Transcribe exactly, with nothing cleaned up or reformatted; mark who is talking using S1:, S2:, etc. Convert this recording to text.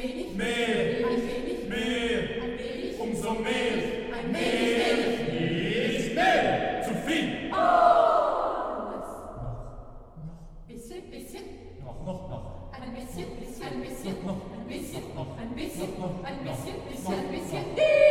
S1: wenig,
S2: Mehr,
S1: ein wenig,
S2: mehr,
S1: ein wenig,
S2: umso mehr,
S1: ein wenig, wenig.
S2: nicht mehr, zu viel.
S1: Alles.
S2: Noch, noch,
S1: Bisschen, bisschen,
S2: noch, noch, noch.
S1: ein bisschen, bisschen, ein bisschen,
S2: Noch,
S1: ein bisschen,
S2: noch,
S1: ein bisschen,
S2: noch,
S1: ein
S2: noch,
S1: bisschen,
S2: noch,
S1: bisschen,
S2: noch,
S1: ein bisschen.
S2: noch.